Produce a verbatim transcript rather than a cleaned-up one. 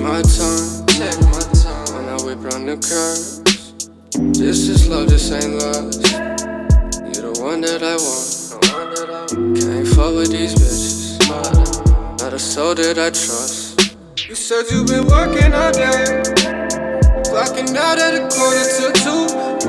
my time, take my time when I whip round the curves. This is love, this ain't lust. You the one that I want. Can't fuck with these bitches, but not a soul that I trust. You said you been working all day, clocking out at a quarter to two.